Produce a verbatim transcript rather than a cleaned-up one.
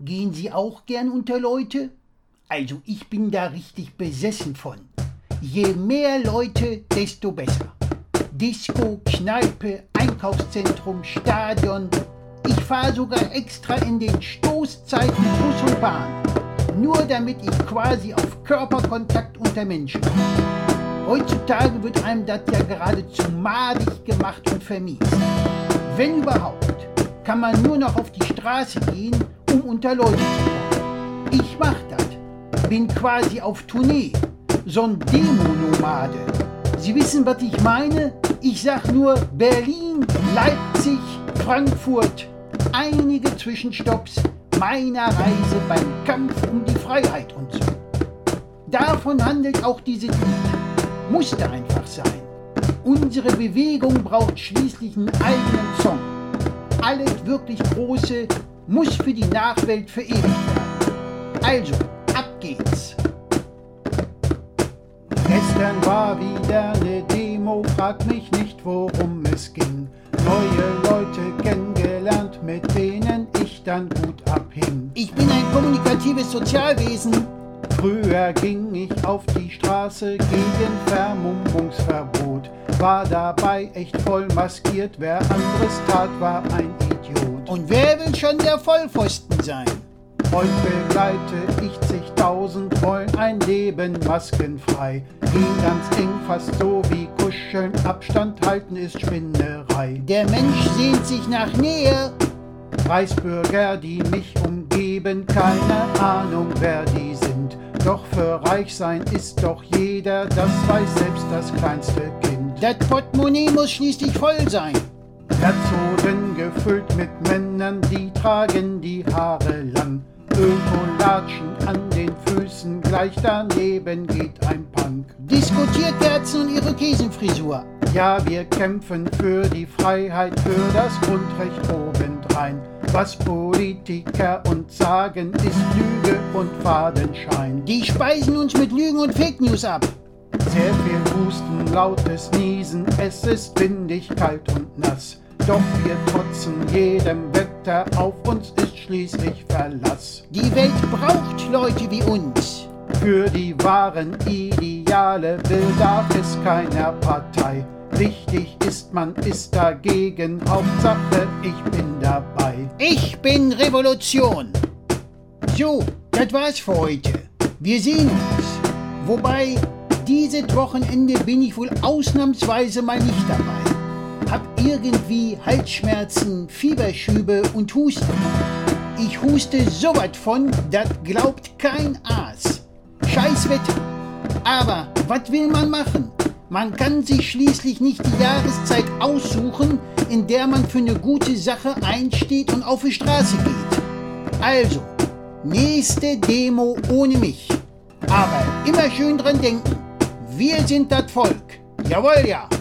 Gehen Sie auch gern unter Leute? Also ich bin da richtig besessen von. Je mehr Leute, desto besser. Disco, Kneipe, Einkaufszentrum, Stadion. Ich fahre sogar extra in den Stoßzeiten Bus und Bahn. Nur damit ich quasi auf Körperkontakt unter Menschen komme. Heutzutage wird einem das ja geradezu madig gemacht und vermiest. Wenn überhaupt, kann man nur noch auf die Straße gehen, um unter Leute zu kommen. Ich mach das, bin quasi auf Tournee, so'n Demo-Nomade. Sie wissen, was ich meine? Ich sag nur Berlin, Leipzig, Frankfurt. Einige Zwischenstopps meiner Reise beim Kampf um die Freiheit und so. Davon handelt auch diese Lied. Musste einfach sein. Unsere Bewegung braucht schließlich einen eigenen Song. Alles wirklich Große muss für die Nachwelt verewigt werden. Also, ab geht's. Gestern war wieder eine Demo, frag mich nicht, worum es ging. Neue Leute kennengelernt, mit denen ich dann gut abhing. Ich bin ein kommunikatives Sozialwesen. Früher ging ich auf die Straße gegen Vermummungsverbot. War dabei echt voll maskiert, wer anderes tat, war ein Idiot. Und wer will schon der Vollpfosten sein? Heute begleite ich zigtausend, wollen ein Leben maskenfrei. Gehen ganz eng, fast so wie kuscheln, Abstand halten ist Spinnerei. Der Mensch sehnt sich nach Nähe. Reichsbürger, die mich umgeben, keine Ahnung, wer die sind. Doch für reich sein ist doch jeder, das weiß selbst das kleinste Kind. Das Portemonnaie muss schließlich voll sein. Verzogen, gefüllt mit Männern, die tragen die Haare lang. Ökolatschen an den Füßen, gleich daneben geht ein Punk. Diskutierkerzen und Irokesenfrisur. Ja, wir kämpfen für die Freiheit, für das Grundrecht obendrein. Was Politiker uns sagen, ist Lüge und Fadenschein. Die speisen uns mit Lügen und Fake News ab. Sehr viel Husten, lautes Niesen, es ist windig, kalt und nass. Doch wir trotzen jedem Wetter, auf uns ist schließlich Verlass. Die Welt braucht Leute wie uns. Für die wahren Ideale bedarf es keiner Partei. Wichtig ist, man ist dagegen, Hauptsache ich bin dabei. Ich bin Revolution. So, das war's für heute. Wir sehen uns. Wobei, dieses Wochenende bin ich wohl ausnahmsweise mal nicht dabei. Hab irgendwie Halsschmerzen, Fieberschübe und Husten. Ich huste so was von, das glaubt kein Aas. Scheiß Wetter. Aber was will man machen? Man kann sich schließlich nicht die Jahreszeit aussuchen, in der man für eine gute Sache einsteht und auf die Straße geht. Also, nächste Demo ohne mich. Aber immer schön dran denken, wir sind das Volk. Jawohl, ja.